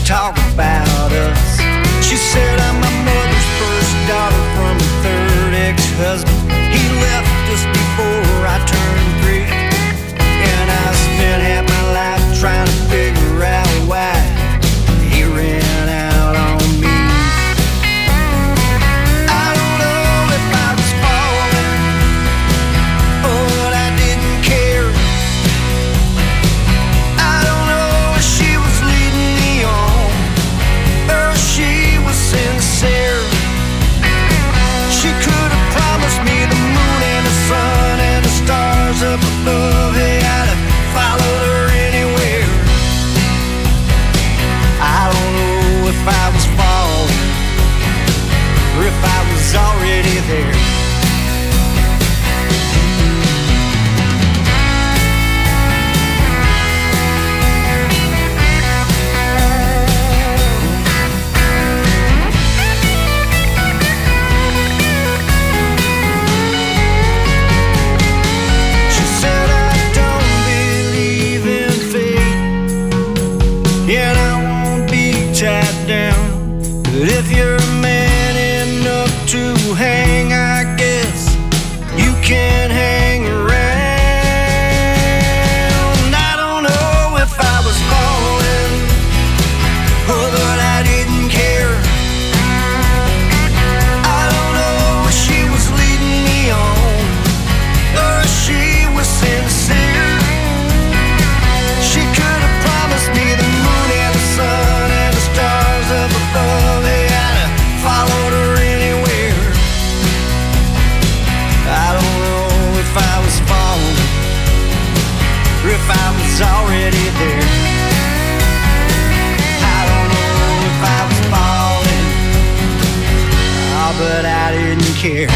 talk about us. She said I'm my mother's first daughter from a third ex-husband. He left us before I turned 3, and I spent half my life trying to figure out why he ran out on me. I don't know if I was falling or that I didn't care. I don't know if she was leading me on or if she was sincere. She could have promised me the moon and the sun and the stars up above. Hey, I'd have followed her anywhere. I don't know if I was falling or if I was already there. She said I don't believe in fate, and I won't be tied down. But if you're man enough to hang, I guess you can hang around. I don't know if I was falling or that I didn't care. I don't know if she was leading me on or if she was sincere. She could have promised me the moon and the sun and the stars up above. Hey, I'd have followed her anywhere. I don't know if I was falling or if I was already there. I don't know if I was falling, oh, but I didn't care.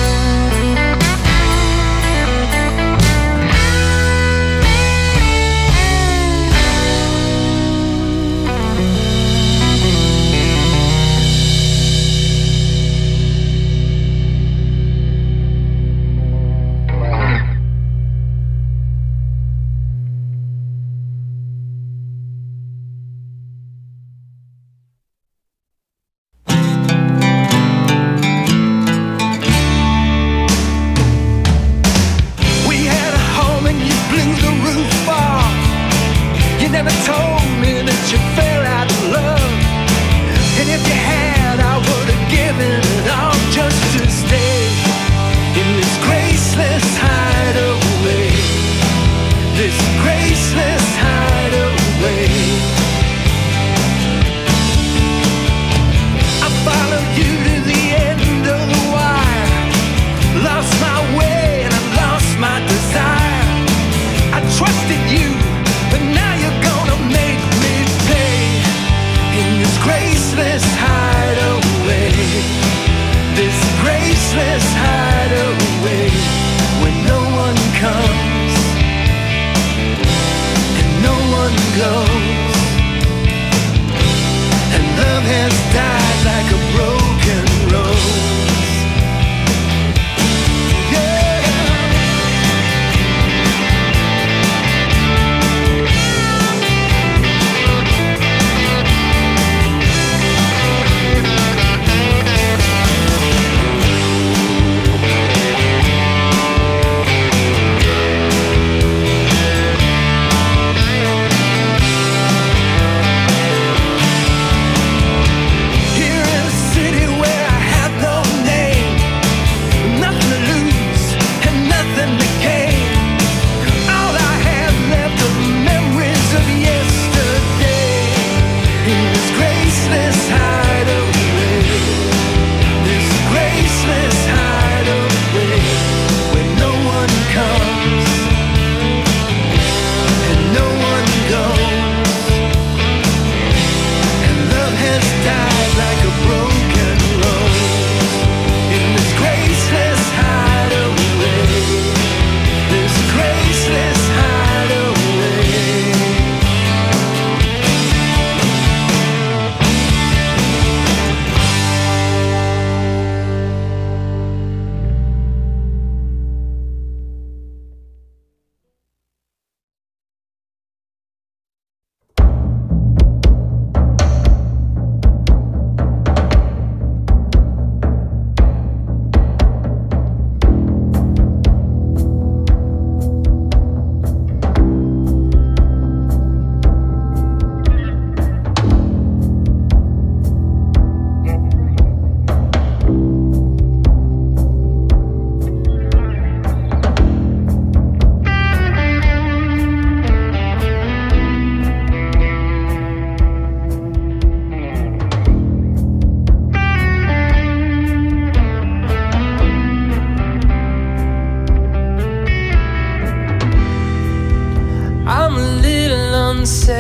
We had a home and you blew the roof off. You never told me that you fell out of love. And if you had, I would have given it all just to stay in this graceless hideaway. This graceless hideaway. I followed you to the end of the wire. Lost my way and I lost my desire. I trusted you, but now you're gonna make me pay in this graceless hideaway. This graceless hideaway where no one comes and no one goes, and love has died like a broken rose. Yeah.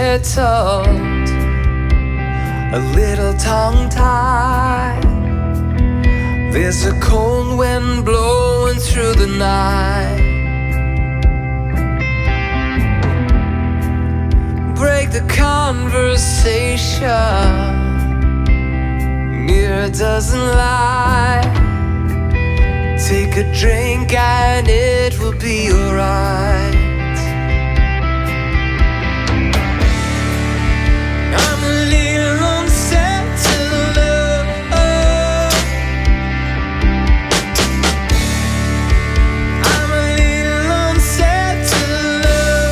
unsettled, a little tongue-tied. There's a cold wind blowing through the night. Break the conversation, mirror doesn't lie. Take a drink and it will be alright. I'm a little unsettled, I'm a little unsettled,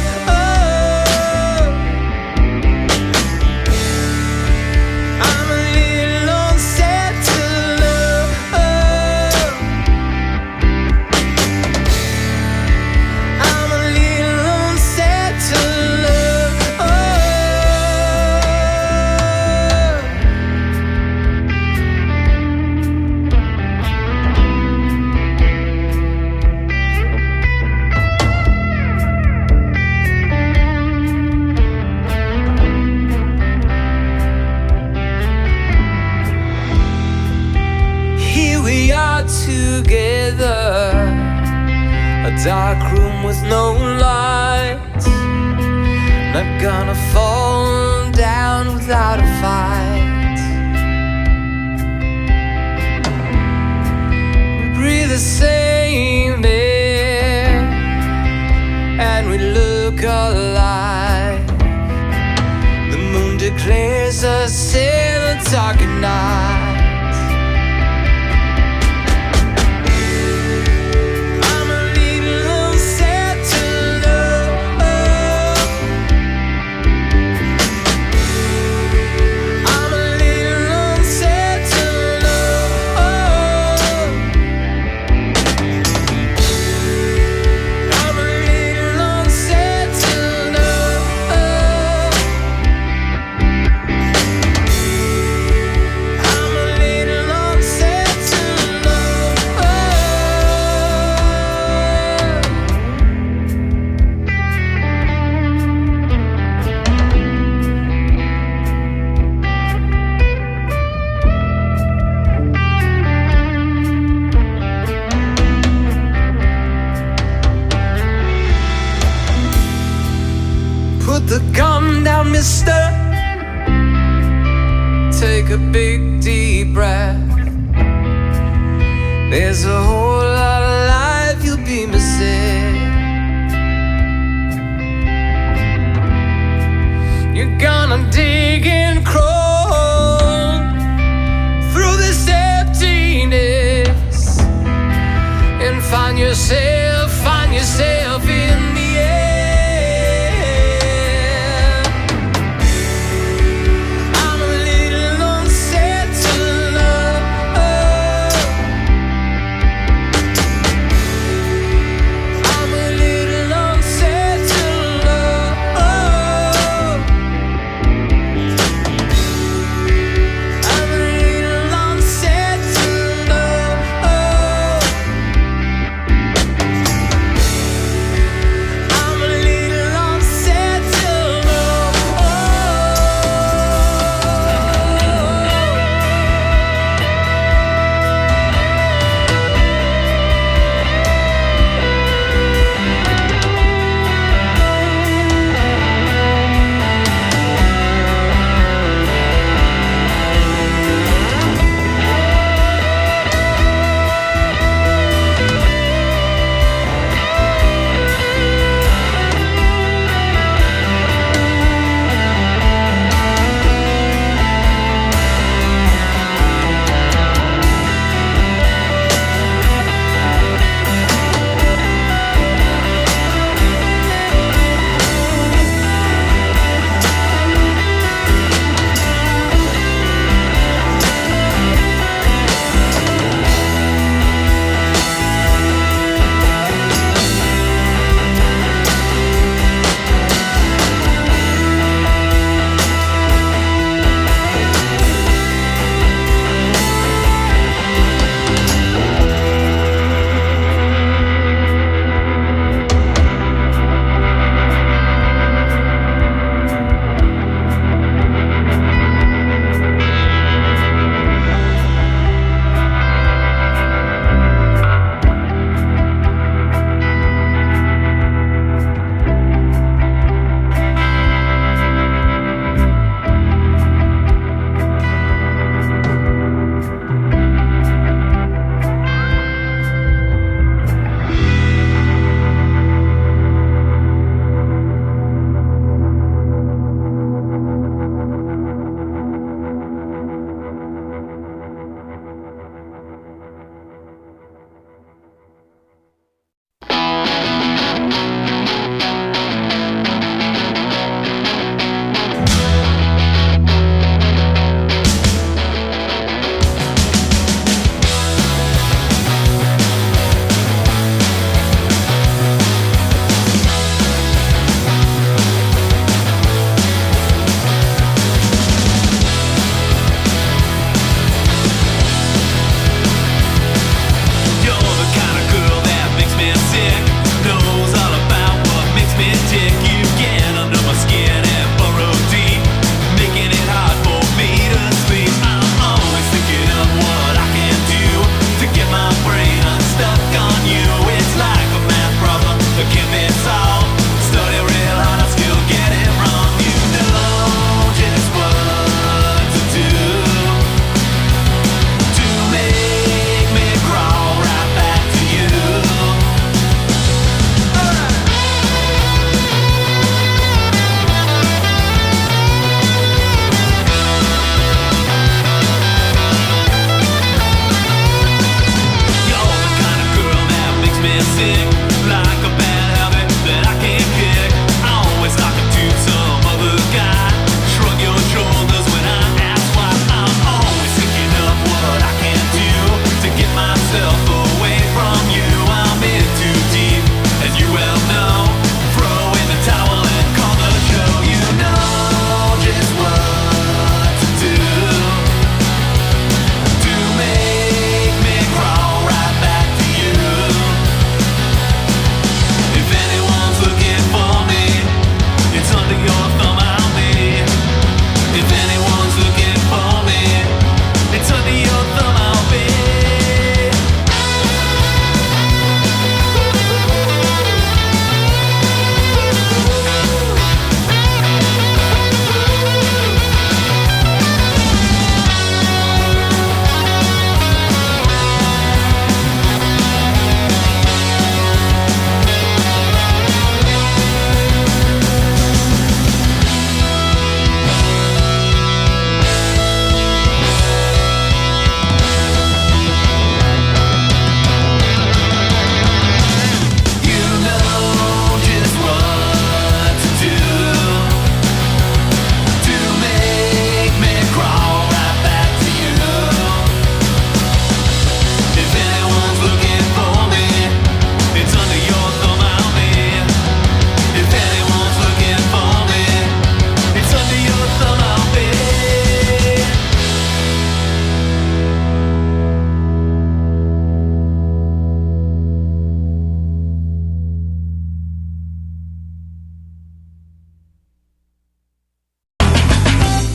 I'm a little unsettled, I'm a little unsettled. Here we are together, a dark room with no light. Not gonna fall down without a fight. We breathe the same air and we look alike. The moon declares us in the dark at night. I'm a little unsettled, I'm a little unsettled, I'm a little unsettled, I'm a little unsettled. Put the gun down, mister. Take a big deep breath. There's a whole lot of life you'll be missing. You're gonna dig and crawl through this emptiness and find yourself in the air. I'm a little unsettled,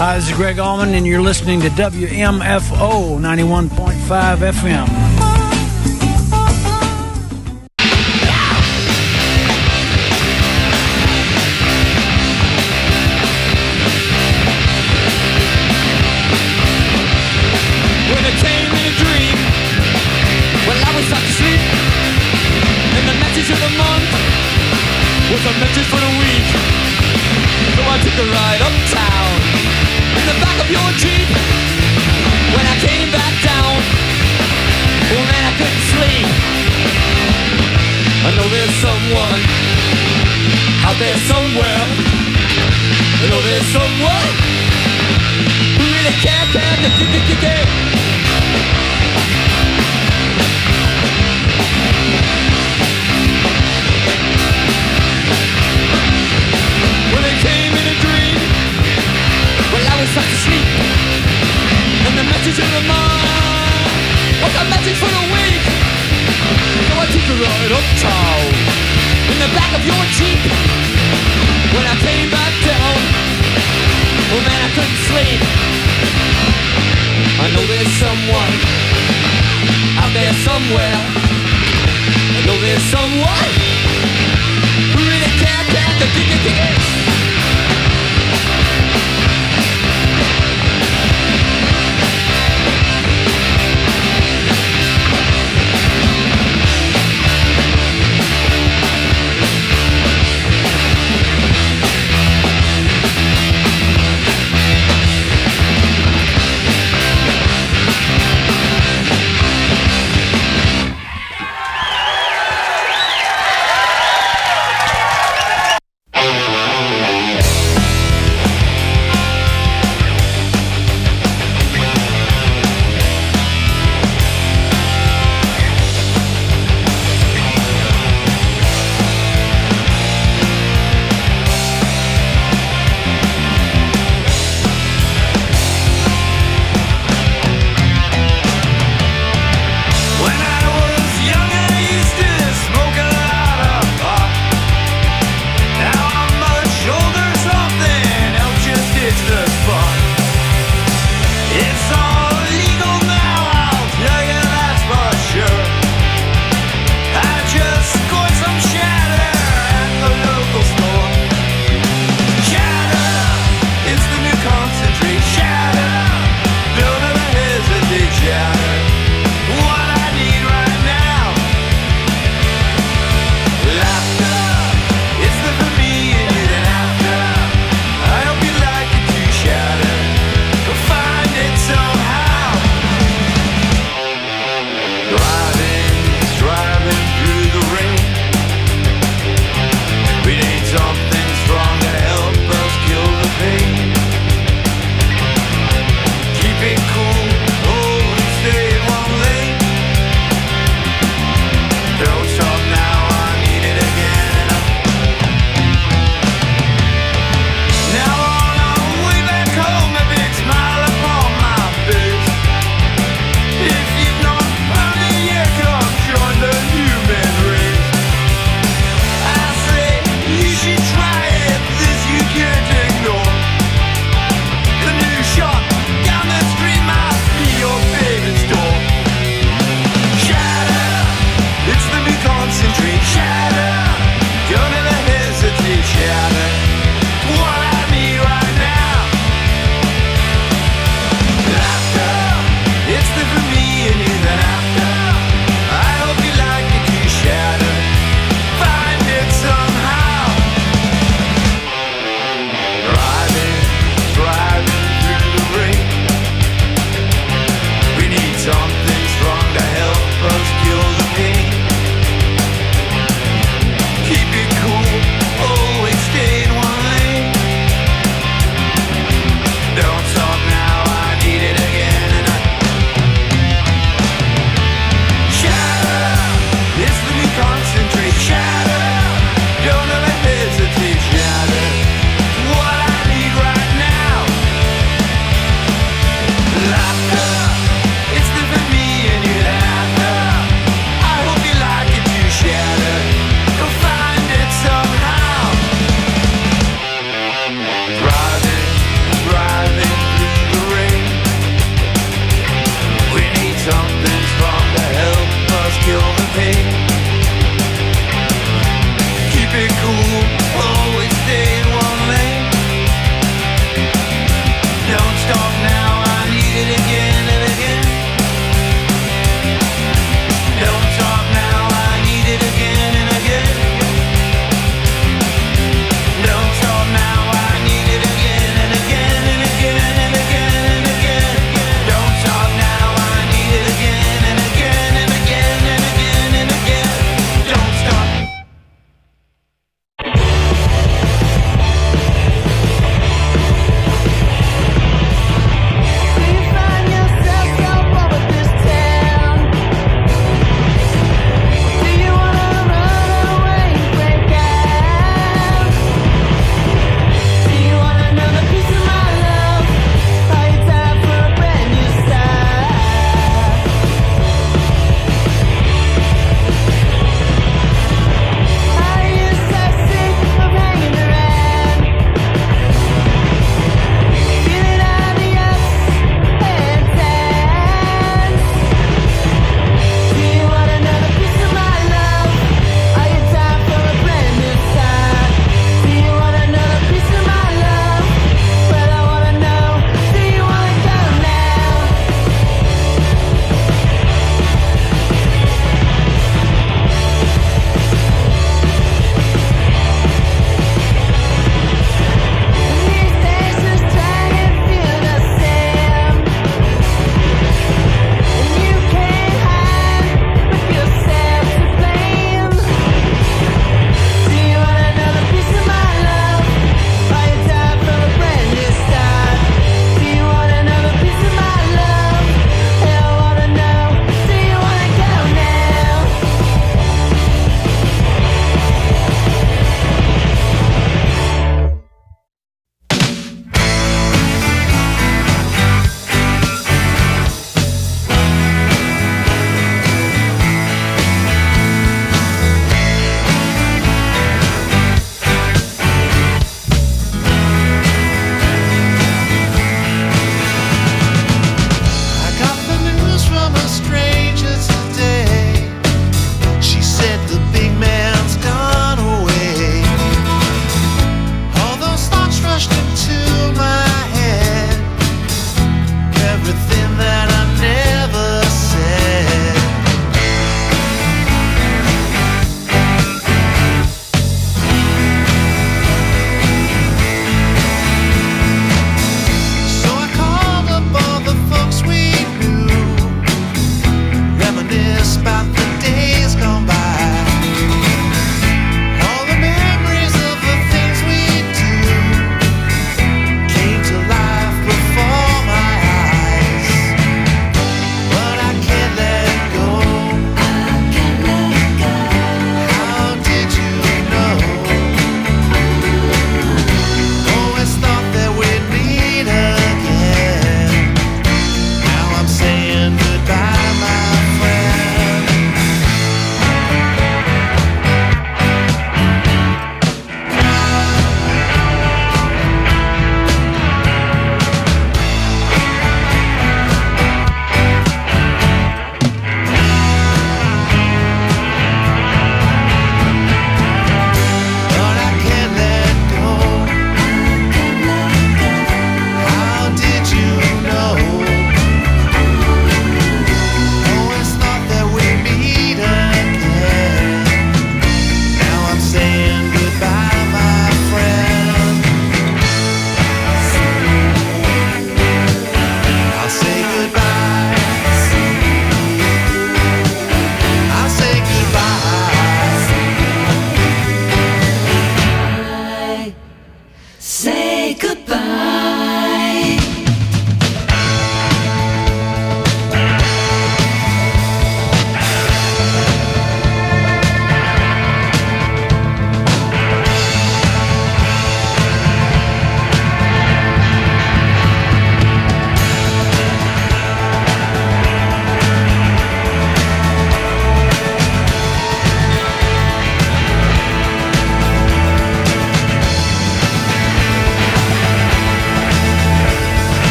Hi, this is Greg Allman, and you're listening to WMFO 91.5 FM. When it came in a dream, when I was sound asleep, and the message of the month was a message for the week. So I took a ride uptown in the back of your Jeep. When I came back down, oh man, I couldn't sleep. I know there's someone out there somewhere. I know there's someone who really care. When it came in a dream, well, I was sound asleep, and the message of the mind was a message for the week. So I took a ride uptown in the back of your Jeep. When I came back down, oh man, I couldn't sleep. I know there's someone out there somewhere. I know there's someone who really cares.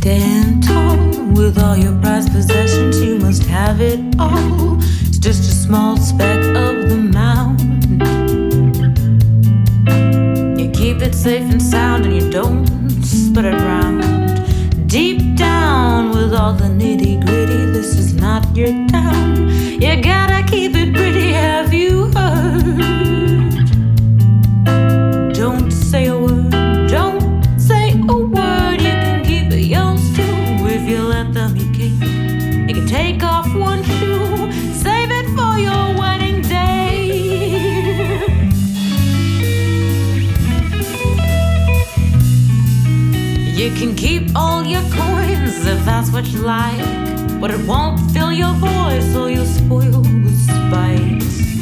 stand tall with all your prized possessions. You must have it all. It's just a small speck of the mountain. You keep it safe and sound and you don't spread it around. Deep down with all the nitty gritty, this is not your town. You gotta keep it pretty, have you heard? Don't say a word, don't say a word. You can keep it yours too if you let them eat cake. You can take off one shoe, save it for your wedding day. You can keep all your coins if that's what you like, but it won't fill your voice or you'll spoil with spite.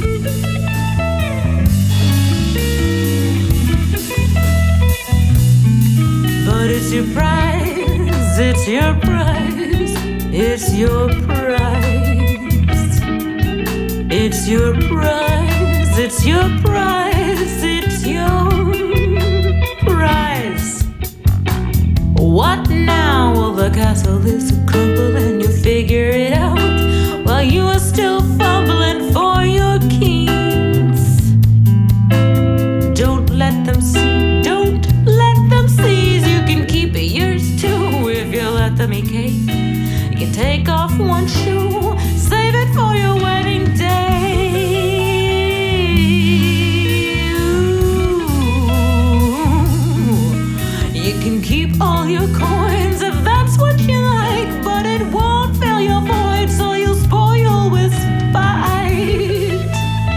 But it's your prize, it's your prize, it's your prize. It's your prize, it's your prize, it's your prize. What now? Well, the castle is a crumble and you figure it out while you are still fumbling for your keys. Don't let them see, don't let them seize. You can keep it yours too if you let them eat cake. You can take off one shoe, save it for your wedding day. You can keep all your coins if that's what you like, but it won't fill your void, so you'll spoil with spite.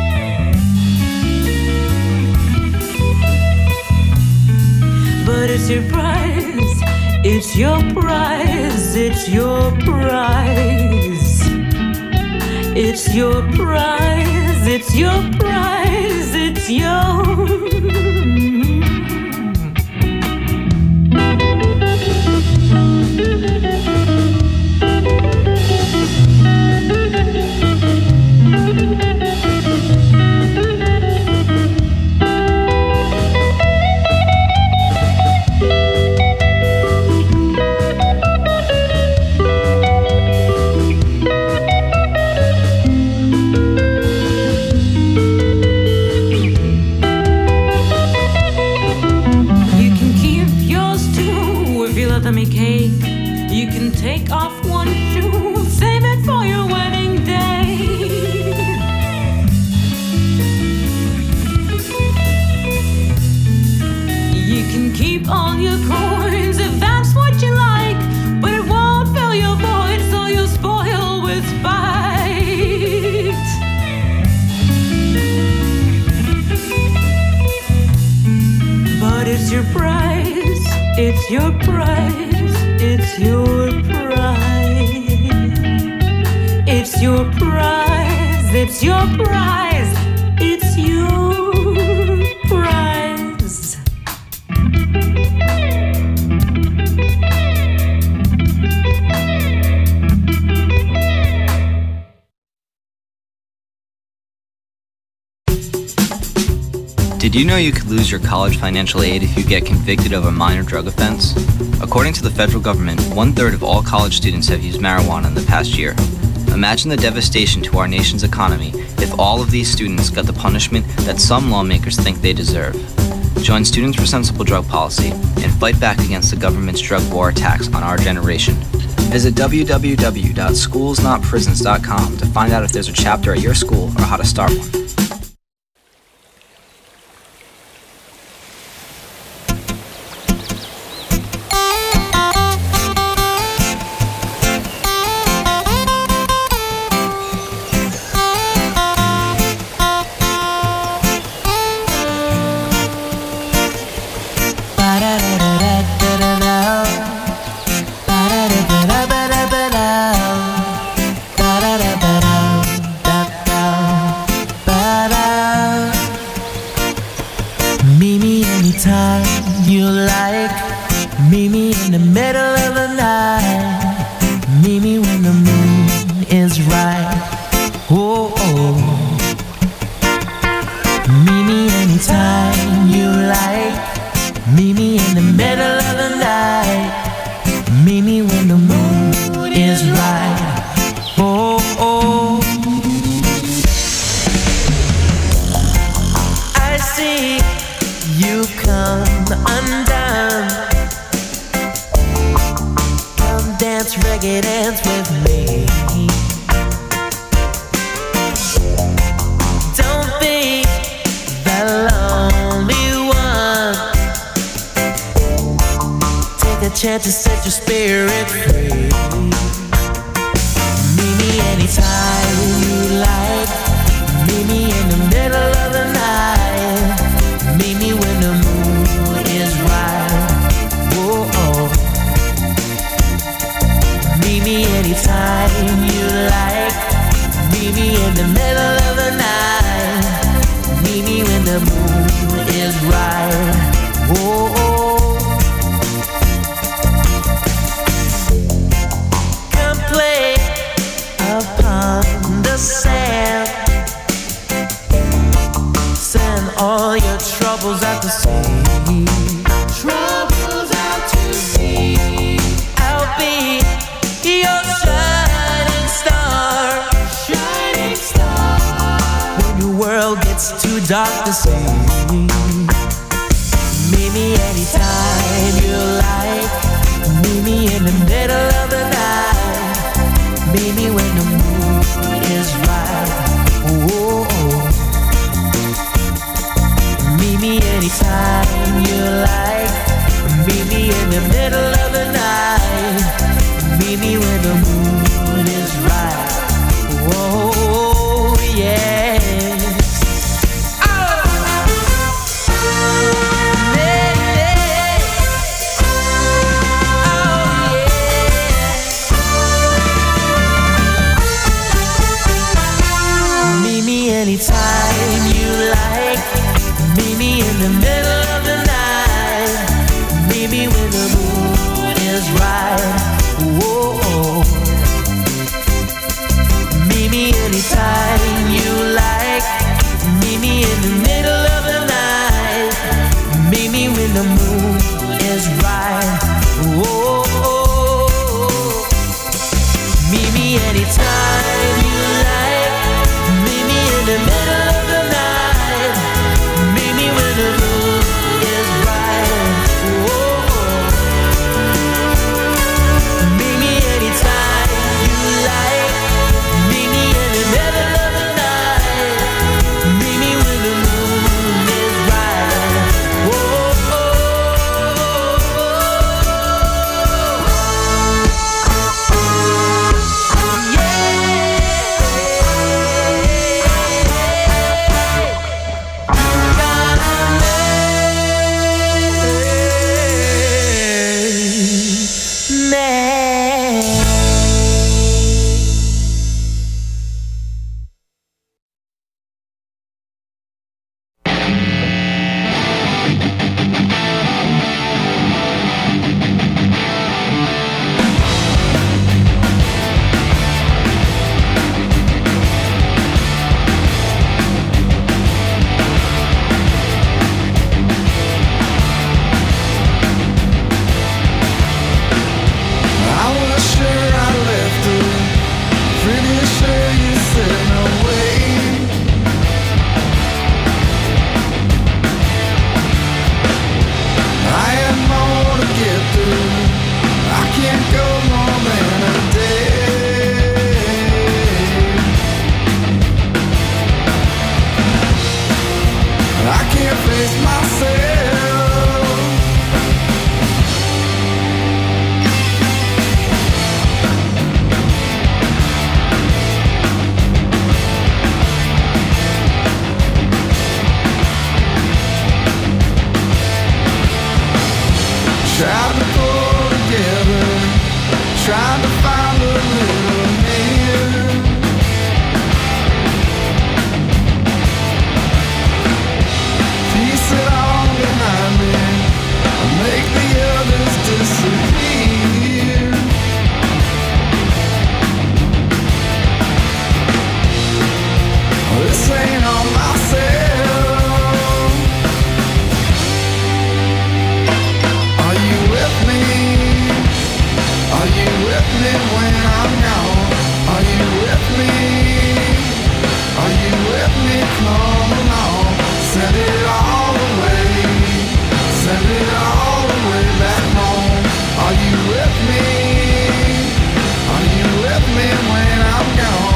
But it's your prize, it's your prize, it's your prize. It's your prize, it's your prize, it's your. You can take off one shoe, save it for your wedding day. You can keep all your coins if that's what you like, but it won't fill your void, so you'll spoil with spite. But it's your prize, it's your prize. It's your prize. It's your prize. It's your prize. It's your prize. Did you know you could lose your college financial aid if you get convicted of a minor drug offense? According to the federal government, 1/3 of all college students have used marijuana in the past year. Imagine the devastation to our nation's economy if all of these students got the punishment that some lawmakers think they deserve. Join Students for Sensible Drug Policy and fight back against the government's drug war attacks on our generation. Visit www.schoolsnotprisons.com to find out if there's a chapter at your school or how to start one. when the mood is right. Oh, oh. I see you come undone. Come dance, reggae dance with me. Don't be the lonely one. Take a chance to set your spirit free. Meet me anytime you like. Meet me in the middle of the night. Meet me when the mood is right. Whoa, oh. Meet me anytime you like. Meet me in the middle of the night. Meet me when the mood is right. Whoa, oh. Come play upon the sand. Send all your troubles out to sea. Troubles out to sea. I'll be your shining star. Shining star. When your world gets too dark to see. Meet me anytime you like. Meet me in the middle of the night. Meet me when the mood is right. Whoa. Meet me anytime you like. Meet me in the middle of the night. Meet me when the mood is right. Whoa, yes. Anytime you like. Meet me in the middle of the night. Meet me when the mood is right. Whoa. Meet me anytime you like. Meet me in the middle of the night. Meet me when the mood is right. Whoa. Meet me anytime you like. Meet me in the middle of the night. Meet me when the mood is right. Whoa. Meet me anytime you like. Meet me in the middle of the night. Meet me when the mood is right. Whoa. you with me when I'm gone? Are you with me? Are you with me? Come along. Send it all away. Send it all the way back home. Are you with me? Are you with me when I'm gone?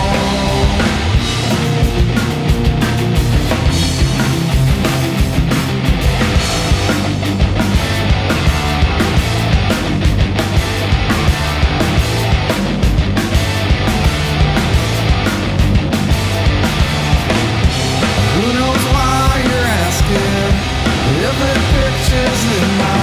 Who knows why you're asking? If it pictures in my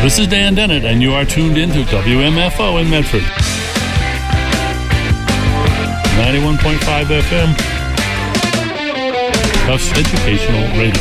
This is Dan Dennett, and you are tuned into WMFO in Medford. 91.5 FM. Tufts Educational Radio.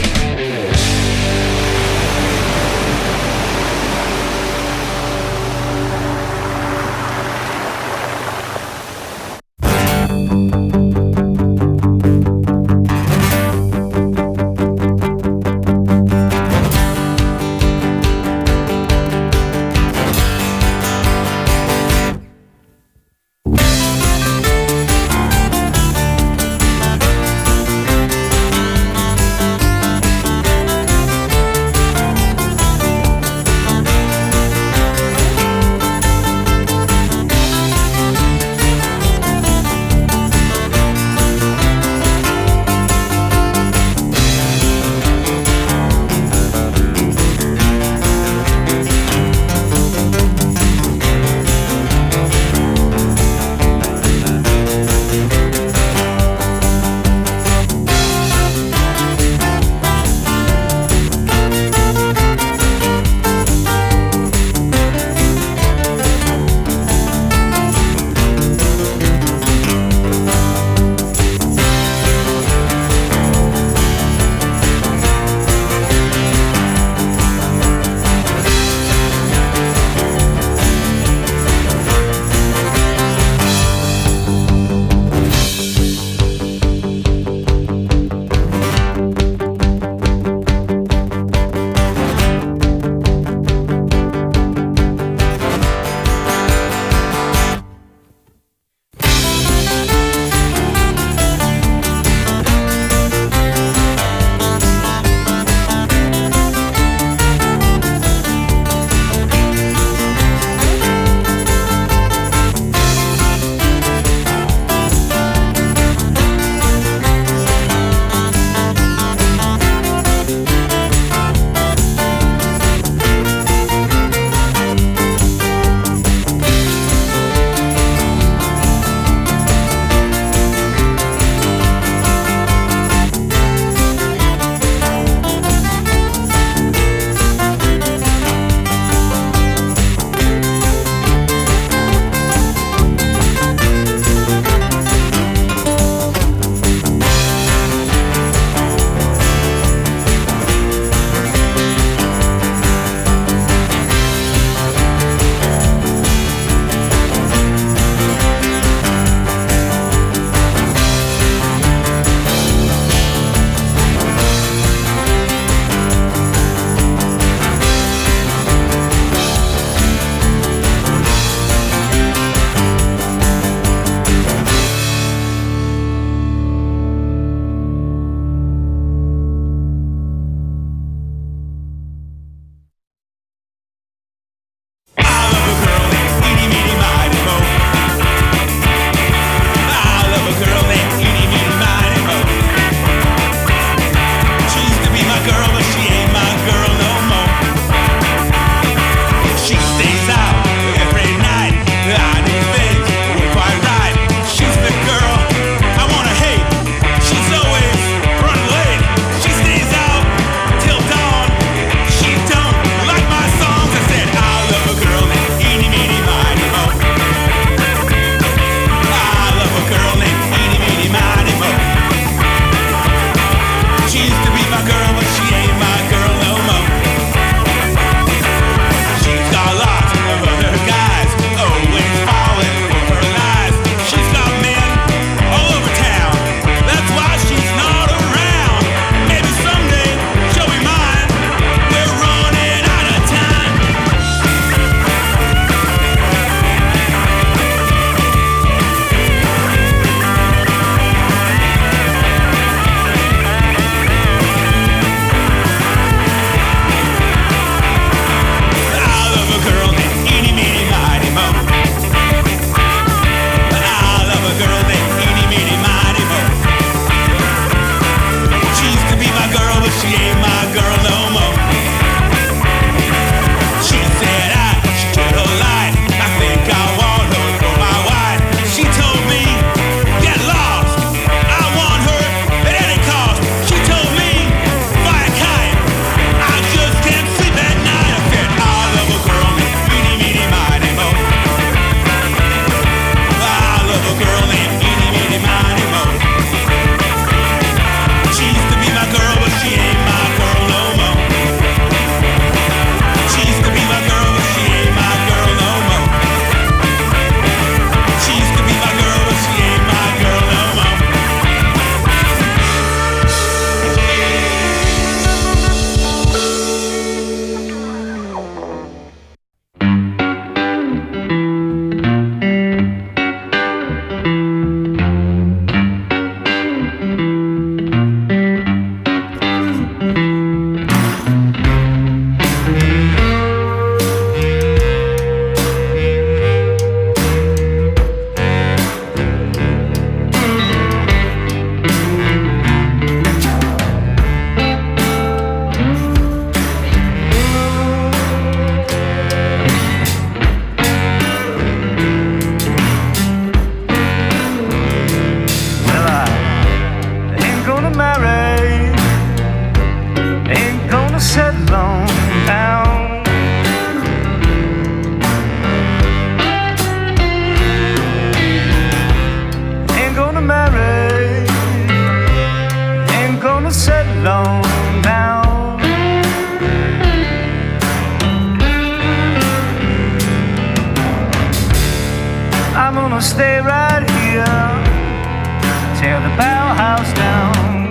stay right here, tear the Bell House down.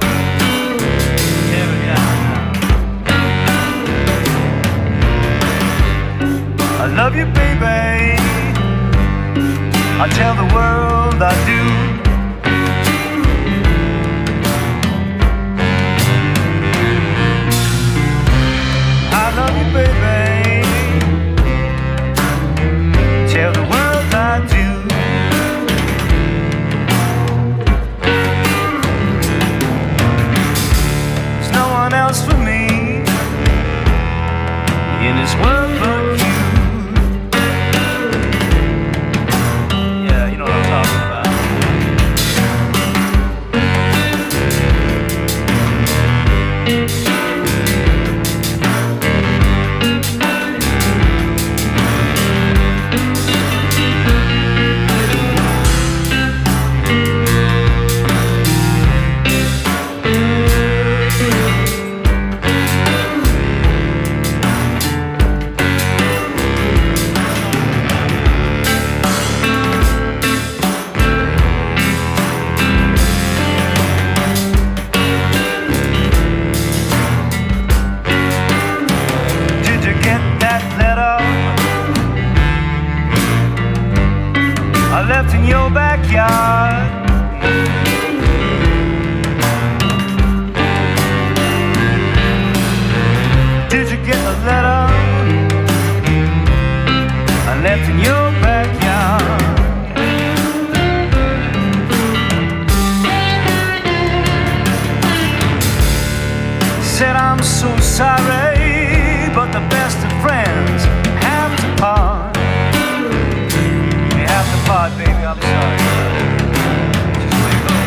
Tear it down. I love you, baby. I tell the world I do. I love you, baby. Tell the world I do. There's no one else for me in this world but you. Yeah, you know what I'm talking about. Left in your backyard. Did you get the letter I left in your backyard? Said I'm so sorry, but the best of friends have to part. Part, baby, I'm sorry. Just let go.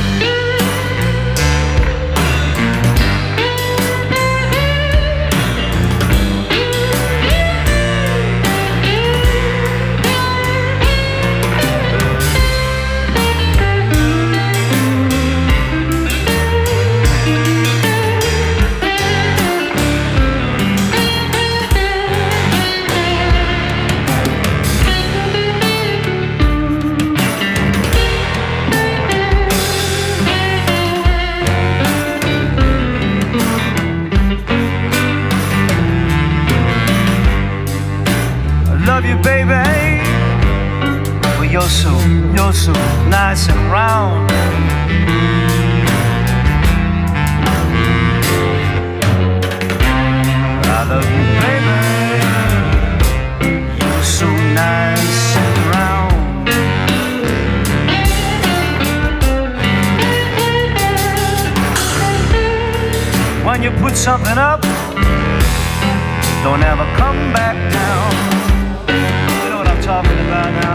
Love you, baby. Well, you're so nice and round. I love you, baby. You're so nice and round. When you put something up, don't ever come back down. Talking about now.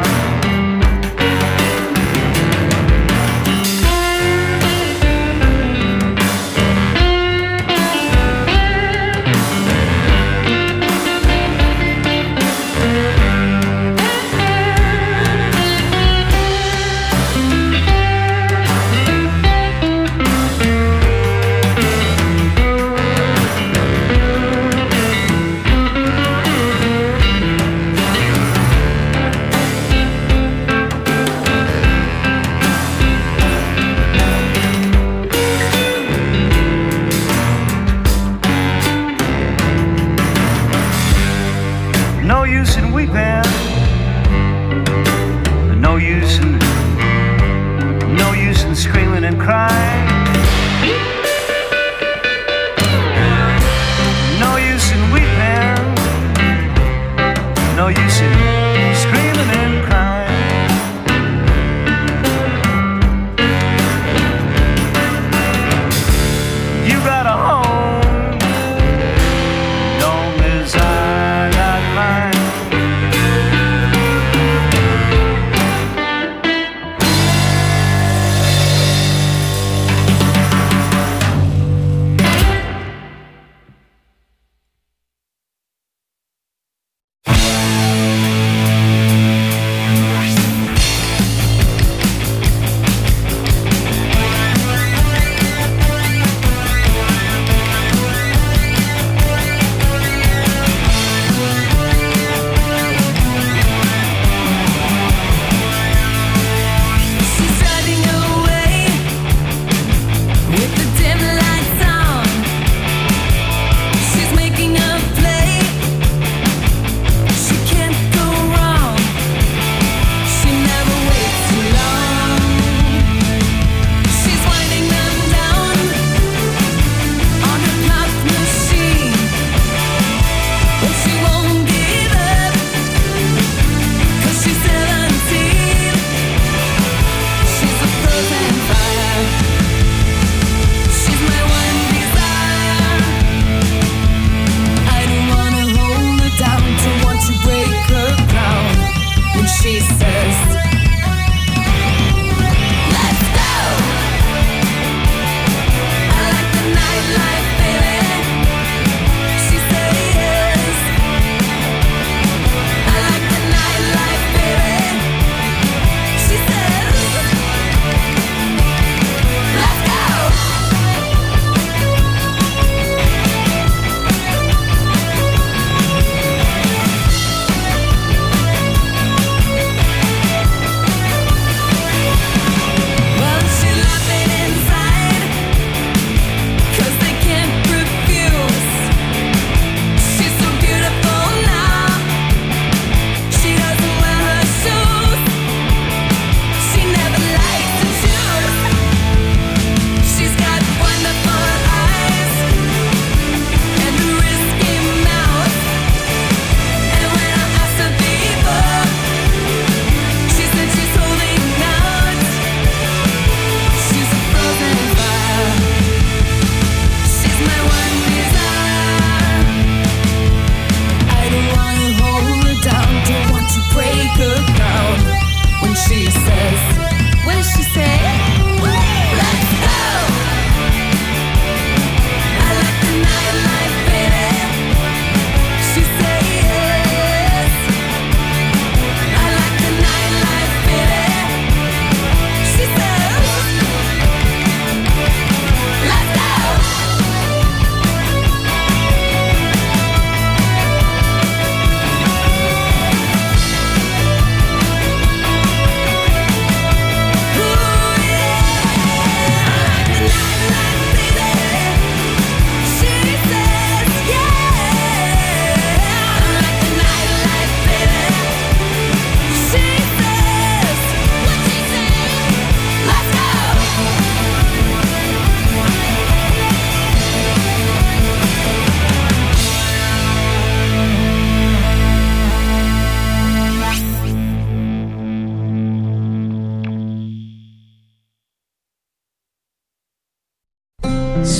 No use in weeping, no use in screaming and crying. No use in weeping, no use in screaming and crying. You got a home, long as I got mine.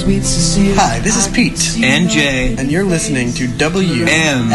sweet Cecile. Hi, this is Pete and Jay, and you're listening to WMFO